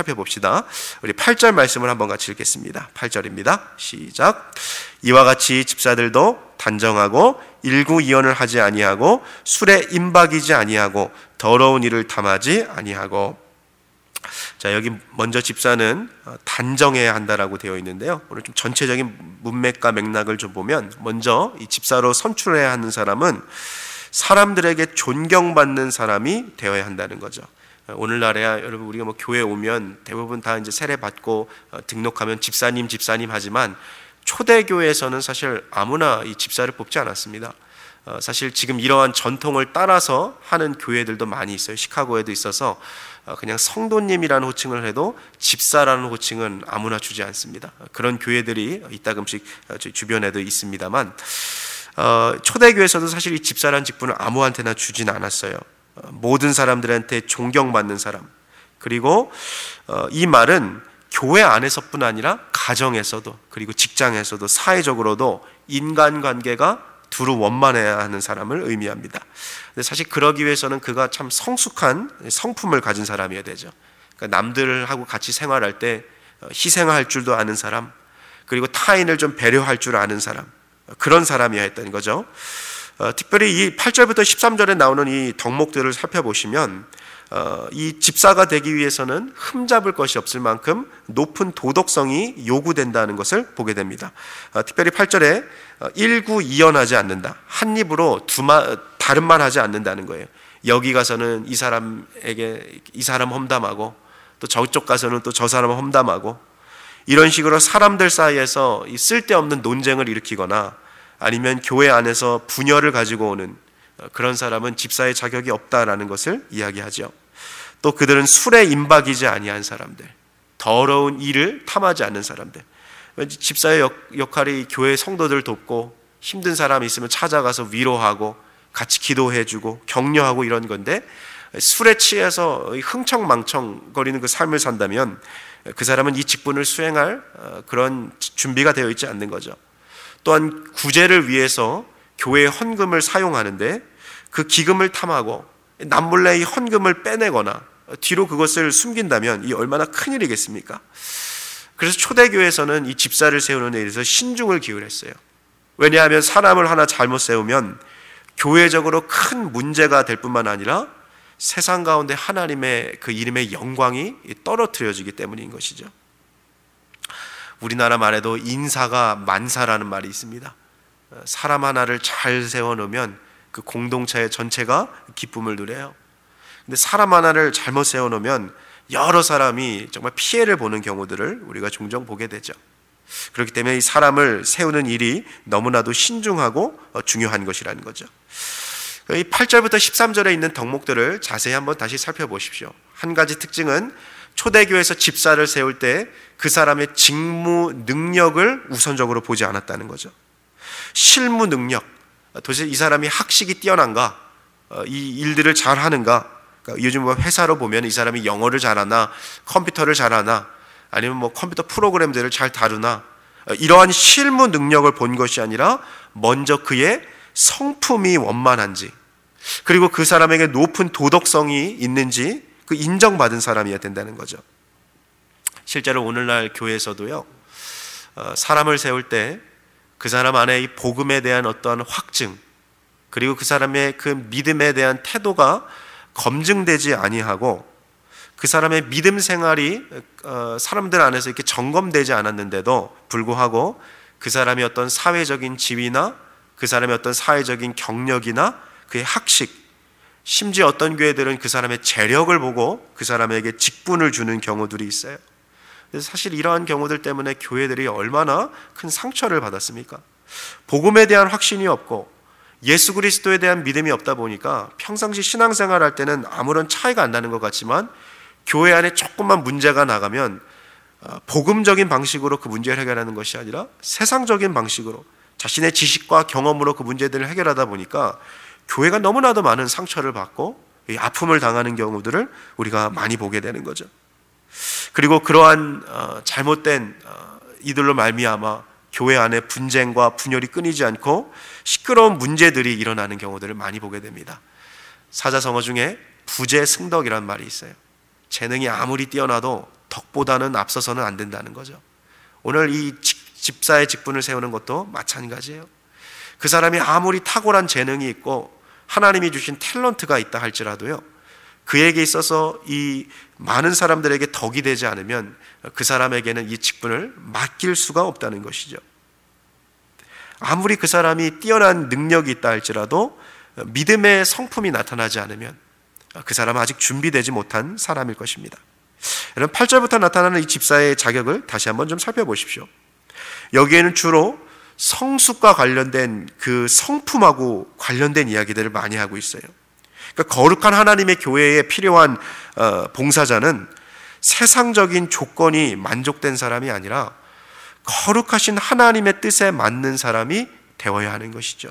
살펴봅시다. 우리 8절 말씀을 한번 같이 읽겠습니다. 8절입니다. 시작. 이와 같이 집사들도 단정하고 일구이연을 하지 아니하고 술에 임박이지 아니하고 더러운 일을 탐하지 아니하고. 자, 여기 먼저 집사는 단정해야 한다라고 되어 있는데요. 오늘 좀 전체적인 문맥과 맥락을 좀 보면, 먼저 이 집사로 선출해야 하는 사람은 사람들에게 존경받는 사람이 되어야 한다는 거죠. 오늘날에야 여러분, 우리가 뭐 교회 오면 대부분 다 이제 세례 받고 등록하면 집사님 하지만 초대교회에서는 사실 아무나 이 집사를 뽑지 않았습니다. 사실 지금 이러한 전통을 따라서 하는 교회들도 많이 있어요. 시카고에도 있어서 그냥 성도님이라는 호칭을 해도 집사라는 호칭은 아무나 주지 않습니다. 그런 교회들이 이따금씩 저희 주변에도 있습니다만, 초대교회에서도 사실 이 집사라는 직분을 아무한테나 주진 않았어요. 모든 사람들한테 존경받는 사람. 그리고 이 말은 교회 안에서뿐 아니라 가정에서도, 그리고 직장에서도, 사회적으로도 인간관계가 두루 원만해야 하는 사람을 의미합니다. 근데 사실 그러기 위해서는 그가 참 성숙한 성품을 가진 사람이어야 되죠. 그러니까 남들하고 같이 생활할 때 희생할 줄도 아는 사람, 그리고 타인을 좀 배려할 줄 아는 사람, 그런 사람이어야 했던 거죠. 특별히 이 8절부터 13절에 나오는 이 덕목들을 살펴보시면 이 집사가 되기 위해서는 흠잡을 것이 없을 만큼 높은 도덕성이 요구된다는 것을 보게 됩니다. 특별히 8절에 일구이연하지 않는다, 한 입으로 다른 말 하지 않는다는 거예요. 여기 가서는 이 사람에게 이 사람 험담하고, 또 저쪽 가서는 또 저 사람 험담하고, 이런 식으로 사람들 사이에서 이 쓸데없는 논쟁을 일으키거나 아니면 교회 안에서 분열을 가지고 오는 그런 사람은 집사의 자격이 없다라는 것을 이야기하죠. 또 그들은 술에 임박이지 아니한 사람들, 더러운 일을 탐하지 않는 사람들. 왠지 집사의 역할이 교회 성도들 돕고, 힘든 사람이 있으면 찾아가서 위로하고 같이 기도해주고 격려하고 이런 건데, 술에 취해서 흥청망청 거리는 그 삶을 산다면 그 사람은 이 직분을 수행할 그런 준비가 되어 있지 않는 거죠. 또한 구제를 위해서 교회의 헌금을 사용하는데 그 기금을 탐하고 남몰래 이 헌금을 빼내거나 뒤로 그것을 숨긴다면 이 얼마나 큰일이겠습니까? 그래서 초대교회에서는 이 집사를 세우는 데 대해서 신중을 기울였어요. 왜냐하면 사람을 하나 잘못 세우면 교회적으로 큰 문제가 될 뿐만 아니라 세상 가운데 하나님의 그 이름의 영광이 떨어뜨려지기 때문인 것이죠. 우리나라 말에도 인사가 만사라는 말이 있습니다. 사람 하나를 잘 세워놓으면 그 공동체 전체가 기쁨을 누려요. 근데 사람 하나를 잘못 세워놓으면 여러 사람이 정말 피해를 보는 경우들을 우리가 종종 보게 되죠. 그렇기 때문에 이 사람을 세우는 일이 너무나도 신중하고 중요한 것이라는 거죠. 이 8절부터 13절에 있는 덕목들을 자세히 한번 다시 살펴보십시오. 한 가지 특징은 초대교회에서 집사를 세울 때 그 사람의 직무 능력을 우선적으로 보지 않았다는 거죠. 실무 능력, 도대체 이 사람이 학식이 뛰어난가, 이 일들을 잘하는가. 그러니까 요즘 회사로 보면 이 사람이 영어를 잘하나, 컴퓨터를 잘하나, 아니면 뭐 컴퓨터 프로그램들을 잘 다루나, 이러한 실무 능력을 본 것이 아니라 먼저 그의 성품이 원만한지, 그리고 그 사람에게 높은 도덕성이 있는지 그 인정받은 사람이어야 된다는 거죠. 실제로 오늘날 교회에서도요, 사람을 세울 때 그 사람 안에 이 복음에 대한 어떠한 확증, 그리고 그 사람의 그 믿음에 대한 태도가 검증되지 아니하고 그 사람의 믿음 생활이 사람들 안에서 이렇게 점검되지 않았는데도 불구하고 그 사람의 어떤 사회적인 지위나 그 사람의 어떤 사회적인 경력이나 그의 학식, 심지어 어떤 교회들은 그 사람의 재력을 보고 그 사람에게 직분을 주는 경우들이 있어요. 그래서 사실 이러한 경우들 때문에 교회들이 얼마나 큰 상처를 받았습니까? 복음에 대한 확신이 없고 예수 그리스도에 대한 믿음이 없다 보니까 평상시 신앙생활 할 때는 아무런 차이가 안 나는 것 같지만 교회 안에 조금만 문제가 나가면 복음적인 방식으로 그 문제를 해결하는 것이 아니라 세상적인 방식으로 자신의 지식과 경험으로 그 문제들을 해결하다 보니까 교회가 너무나도 많은 상처를 받고 아픔을 당하는 경우들을 우리가 많이 보게 되는 거죠. 그리고 그러한 잘못된 이들로 말미암아 교회 안에 분쟁과 분열이 끊이지 않고 시끄러운 문제들이 일어나는 경우들을 많이 보게 됩니다. 사자성어 중에 부재승덕이라는 말이 있어요. 재능이 아무리 뛰어나도 덕보다는 앞서서는 안 된다는 거죠. 오늘 이 집사의 직분을 세우는 것도 마찬가지예요. 그 사람이 아무리 탁월한 재능이 있고 하나님이 주신 탤런트가 있다 할지라도요, 그에게 있어서 이 많은 사람들에게 덕이 되지 않으면 그 사람에게는 이 직분을 맡길 수가 없다는 것이죠. 아무리 그 사람이 뛰어난 능력이 있다 할지라도 믿음의 성품이 나타나지 않으면 그 사람은 아직 준비되지 못한 사람일 것입니다. 여러분, 8절부터 나타나는 이 집사의 자격을 다시 한번 좀 살펴보십시오. 여기에는 주로 성숙과 관련된 그 성품하고 관련된 이야기들을 많이 하고 있어요. 그러니까 거룩한 하나님의 교회에 필요한 봉사자는 세상적인 조건이 만족된 사람이 아니라 거룩하신 하나님의 뜻에 맞는 사람이 되어야 하는 것이죠.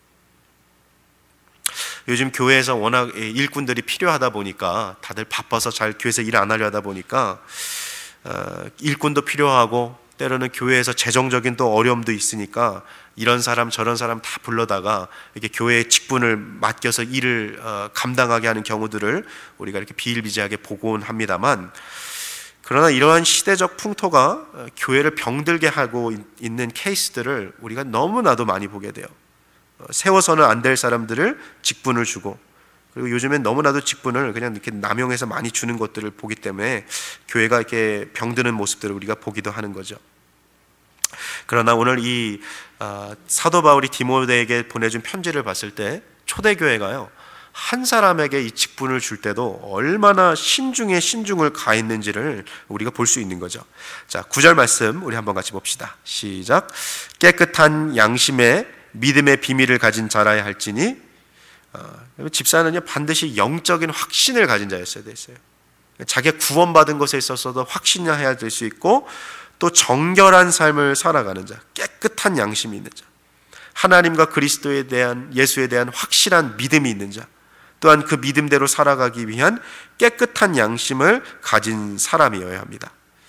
요즘 교회에서 워낙 일꾼들이 필요하다 보니까 다들 바빠서 잘 교회에서 일 안 하려 하다 보니까 일꾼도 필요하고 때로는 교회에서 재정적인 또 어려움도 있으니까 이런 사람 저런 사람 다 불러다가 이렇게 교회의 직분을 맡겨서 일을 감당하게 하는 경우들을 우리가 이렇게 비일비재하게 보곤 합니다만, 그러나 이러한 시대적 풍토가 교회를 병들게 하고 있는 케이스들을 우리가 너무나도 많이 보게 돼요. 세워서는 안 될 사람들을 직분을 주고, 그리고 요즘엔 너무나도 직분을 그냥 이렇게 남용해서 많이 주는 것들을 보기 때문에 교회가 이렇게 병드는 모습들을 우리가 보기도 하는 거죠. 그러나 오늘 이 사도 바울이 디모데에게 보내준 편지를 봤을 때 초대교회가요, 한 사람에게 이 직분을 줄 때도 얼마나 신중에 신중을 가했는지를 우리가 볼 수 있는 거죠. 자, 9절 말씀 우리 한번 같이 봅시다. 시작. 깨끗한 양심에 믿음의 비밀을 가진 자라야 할지니, 집사는요 반드시 영적인 확신을 가진 자였어야 됐어요. 자기가 구원받은 것에 있어서도 확신해야 될 수 있고, 또 정결한 삶을 살아가는 자, 깨끗한 양심이 있는 자, 하나님과 그리스도에 대한, 예수에 대한 확실한 믿음이 있는 자, 또한 그 믿음대로 살아가기 위한 깨끗한 양심을 가진 사람이어야 합니다.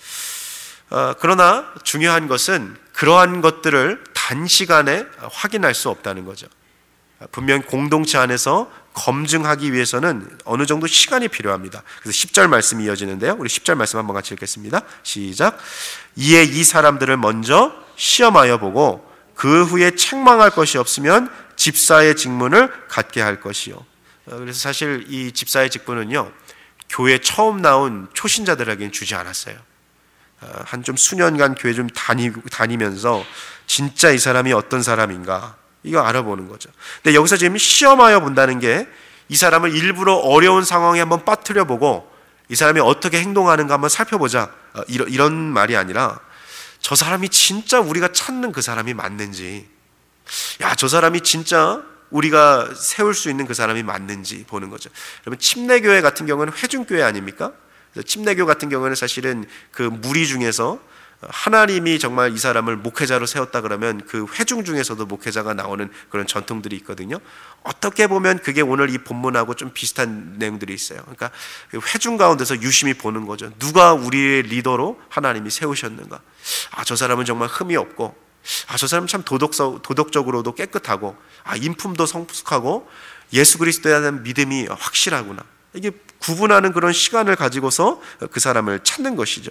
그러나 중요한 것은 그러한 것들을 단시간에 확인할 수 없다는 거죠. 분명 공동체 안에서 검증하기 위해서는 어느 정도 시간이 필요합니다. 그래서 10절 말씀이 이어지는데요, 우리 10절 말씀 한번 같이 읽겠습니다. 시작. 이에 이 사람들을 먼저 시험하여 보고 그 후에 책망할 것이 없으면 집사의 직분을 갖게 할 것이요. 그래서 사실 이 집사의 직분은요, 교회 처음 나온 초신자들에게는 주지 않았어요. 한 좀 수년간 교회 좀 다니면서 진짜 이 사람이 어떤 사람인가 이거 알아보는 거죠. 근데 여기서 지금 시험하여 본다는 게 이 사람을 일부러 어려운 상황에 한번 빠뜨려 보고 이 사람이 어떻게 행동하는가 한번 살펴보자, 이런 말이 아니라 저 사람이 진짜 우리가 찾는 그 사람이 맞는지, 야, 저 사람이 진짜 우리가 세울 수 있는 그 사람이 맞는지 보는 거죠. 여러분, 침례교회 같은 경우는 회중교회 아닙니까? 침례교 같은 경우는 사실은 그 무리 중에서 하나님이 정말 이 사람을 목회자로 세웠다 그러면 그 회중 중에서도 목회자가 나오는 그런 전통들이 있거든요. 어떻게 보면 그게 오늘 이 본문하고 좀 비슷한 내용들이 있어요. 그러니까 회중 가운데서 유심히 보는 거죠. 누가 우리의 리더로 하나님이 세우셨는가? 아, 저 사람은 정말 흠이 없고, 아, 저 사람은 참 도덕적으로도 깨끗하고, 아, 인품도 성숙하고 예수 그리스도에 대한 믿음이 확실하구나. 이게 구분하는 그런 시간을 가지고서 그 사람을 찾는 것이죠.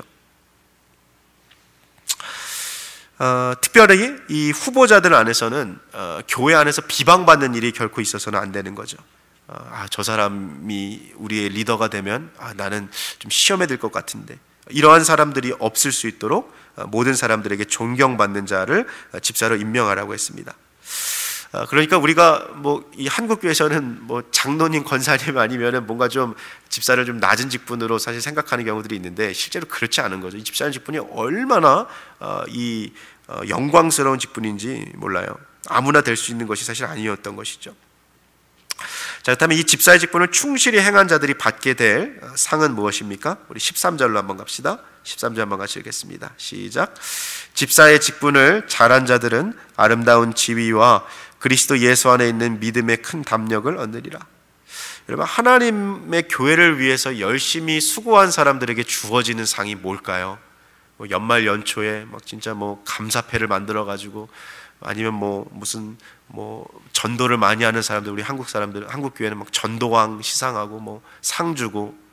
특별히 이 후보자들 안에서는 교회 안에서 비방받는 일이 결코 있어서는 안 되는 거죠. 아, 저 사람이 우리의 리더가 되면 나는 좀 시험에 들 것 같은데, 이러한 사람들이 없을 수 있도록 모든 사람들에게 존경받는 자를 집사로 임명하라고 했습니다. 그러니까 우리가 뭐 이 한국교회에서는 뭐 장로님, 권사님 아니면은 뭔가 좀 집사를 좀 낮은 직분으로 사실 생각하는 경우들이 있는데 실제로 그렇지 않은 거죠. 이 집사의 직분이 얼마나 영광스러운 직분인지 몰라요. 아무나 될 수 있는 것이 사실 아니었던 것이죠. 자, 그렇다면 이 집사의 직분을 충실히 행한 자들이 받게 될 상은 무엇입니까? 우리 13절로 한번 갑시다. 13절 한번 같이 읽겠습니다. 시작. 집사의 직분을 잘한 자들은 아름다운 지위와 그리스도 예수 안에 있는 믿음의 큰 담력을 얻으리라. 여러분, 하나님의 교회를 위해서 열심히 수고한 사람들에게 주어지는 상이 뭘까요? 뭐 연말 연초에 막 진짜 뭐 감사패를 만들어 가지고, 아니면 뭐 무슨 뭐 전도를 많이 하는 사람들, 우리 한국 사람들, 한국 교회는 막 전도왕 시상하고 뭐 상 주고,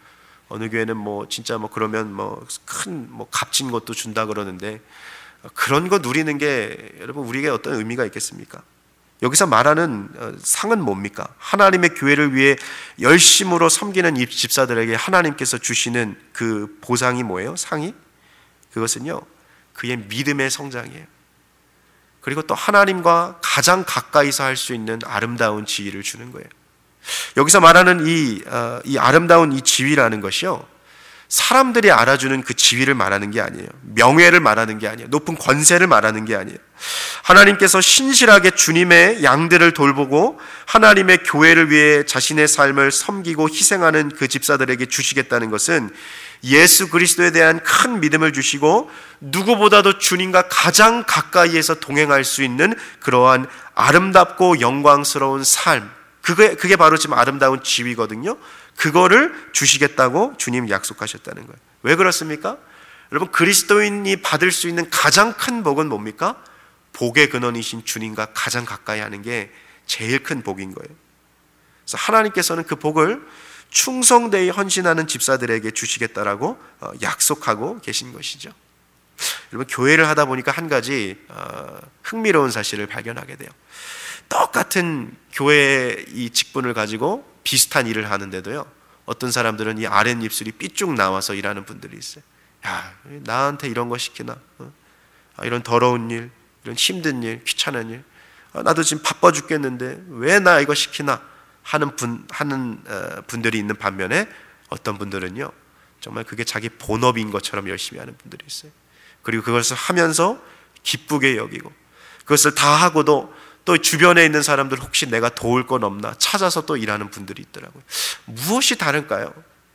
어느 교회는 뭐 진짜 뭐 그러면 뭐 큰 뭐 값진 것도 준다 그러는데, 그런 거 누리는 게 여러분 우리에게 어떤 의미가 있겠습니까? 여기서 말하는 상은 뭡니까? 하나님의 교회를 위해 열심으로 섬기는 이 집사들에게 하나님께서 주시는 그 보상이 뭐예요? 상이? 그것은요, 그의 믿음의 성장이에요. 그리고 또 하나님과 가장 가까이서 할 수 있는 아름다운 지위를 주는 거예요. 여기서 말하는 이 아름다운 이 지위라는 것이요, 사람들이 알아주는 그 지위를 말하는 게 아니에요. 명예를 말하는 게 아니에요. 높은 권세를 말하는 게 아니에요. 하나님께서 신실하게 주님의 양들을 돌보고 하나님의 교회를 위해 자신의 삶을 섬기고 희생하는 그 집사들에게 주시겠다는 것은 예수 그리스도에 대한 큰 믿음을 주시고 누구보다도 주님과 가장 가까이에서 동행할 수 있는 그러한 아름답고 영광스러운 삶, 그게 바로 지금 아름다운 지위거든요. 그거를 주시겠다고 주님 약속하셨다는 거예요. 왜 그렇습니까? 여러분, 그리스도인이 받을 수 있는 가장 큰 복은 뭡니까? 복의 근원이신 주님과 가장 가까이 하는 게 제일 큰 복인 거예요. 그래서 하나님께서는 그 복을 충성되이 헌신하는 집사들에게 주시겠다라고 약속하고 계신 것이죠. 여러분, 교회를 하다 보니까 한 가지 흥미로운 사실을 발견하게 돼요. 똑같은 교회의 이 직분을 가지고 비슷한 일을 하는데도요, 어떤 사람들은 이 아랫입술이 삐쭉 나와서 일하는 분들이 있어요. 야, 나한테 이런 거 시키나? 이런 더러운 일, 이런 힘든 일, 귀찮은 일, 나도 지금 바빠 죽겠는데 왜 나 이거 시키나? 하는 분들이 있는 반면에 어떤 분들은요, 정말 그게 자기 본업인 것처럼 열심히 하는 분들이 있어요. 그리고 그것을 하면서 기쁘게 여기고, 그것을 다 하고도 또 주변에 있는 사람들 혹시 내가 도울 건 없나 찾아서 또 일하는 분들이 있더라고요. 무엇이 다른가요?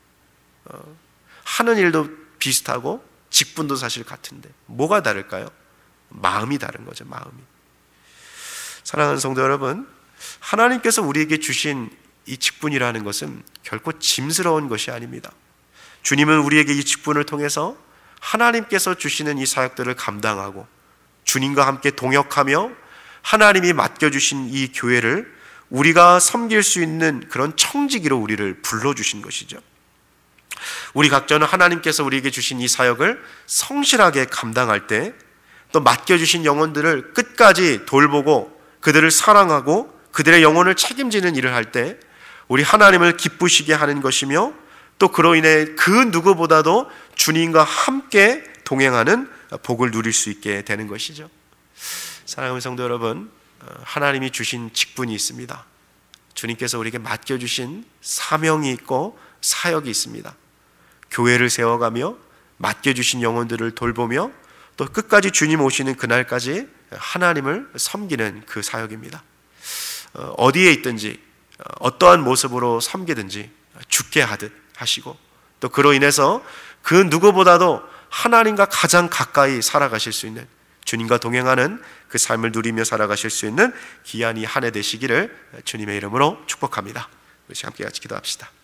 하는 일도 비슷하고 직분도 사실 같은데 뭐가 다를까요? 마음이 다른 거죠. 마음이. 사랑하는 성도 여러분, 하나님께서 우리에게 주신 이 직분이라는 것은 결코 짐스러운 것이 아닙니다. 주님은 우리에게 이 직분을 통해서 하나님께서 주시는 이 사역들을 감당하고 주님과 함께 동역하며 하나님이 맡겨주신 이 교회를 우리가 섬길 수 있는 그런 청지기로 우리를 불러주신 것이죠. 우리 각자는 하나님께서 우리에게 주신 이 사역을 성실하게 감당할 때, 또 맡겨주신 영혼들을 끝까지 돌보고 그들을 사랑하고 그들의 영혼을 책임지는 일을 할 때 우리 하나님을 기쁘시게 하는 것이며, 또 그로 인해 그 누구보다도 주님과 함께 동행하는 복을 누릴 수 있게 되는 것이죠. 사랑하는 성도 여러분, 하나님이 주신 직분이 있습니다. 주님께서 우리에게 맡겨주신 사명이 있고 사역이 있습니다. 교회를 세워가며 맡겨주신 영혼들을 돌보며 또 끝까지 주님 오시는 그날까지 하나님을 섬기는 그 사역입니다. 어디에 있든지 어떠한 모습으로 섬기든지 죽게 하듯 하시고, 또 그로 인해서 그 누구보다도 하나님과 가장 가까이 살아가실 수 있는, 주님과 동행하는 그 삶을 누리며 살아가실 수 있는 귀한 이 한 해 되시기를 주님의 이름으로 축복합니다. 우리 함께 같이 기도합시다.